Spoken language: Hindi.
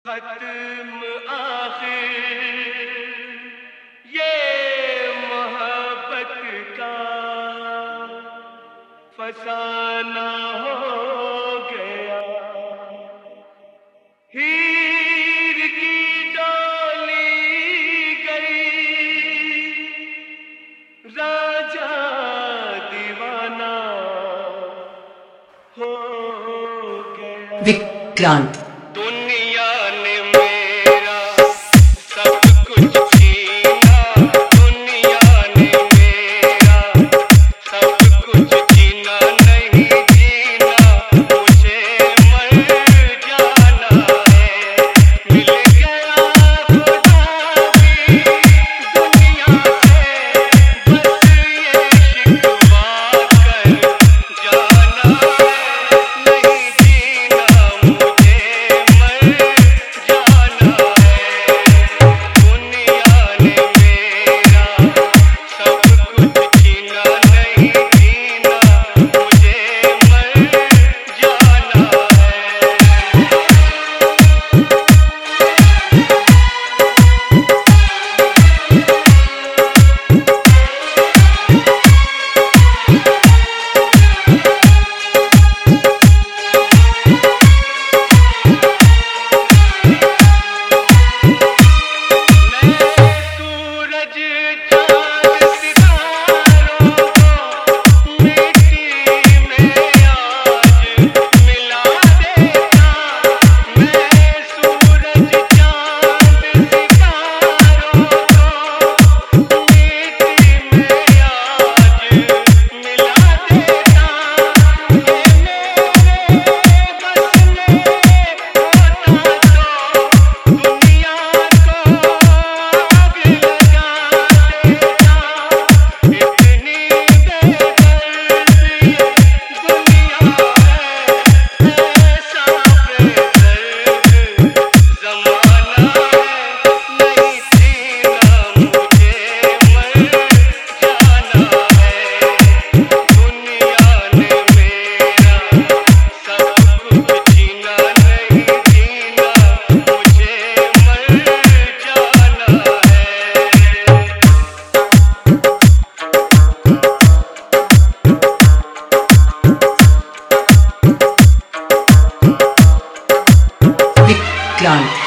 खत्म आखिर ये मोहब्बत का फसाना हो गया। हीर की डोली गई, राजा दीवाना हो गया। विक्रांत दुनिया ने मेरा सब कुछ छीना, दुनिया ने मेरा सब कुछ छीना, नहीं जीना मुझे मर जाना है। मिल गया खुदा भी दुनिया से, बस ये शिकवा कर जाना है। नहीं जीना मुझे मर जाना है। दुनिया ने मेरा सब कुछ छीना, नहीं जीना मुझे मर जाना विक्रांत।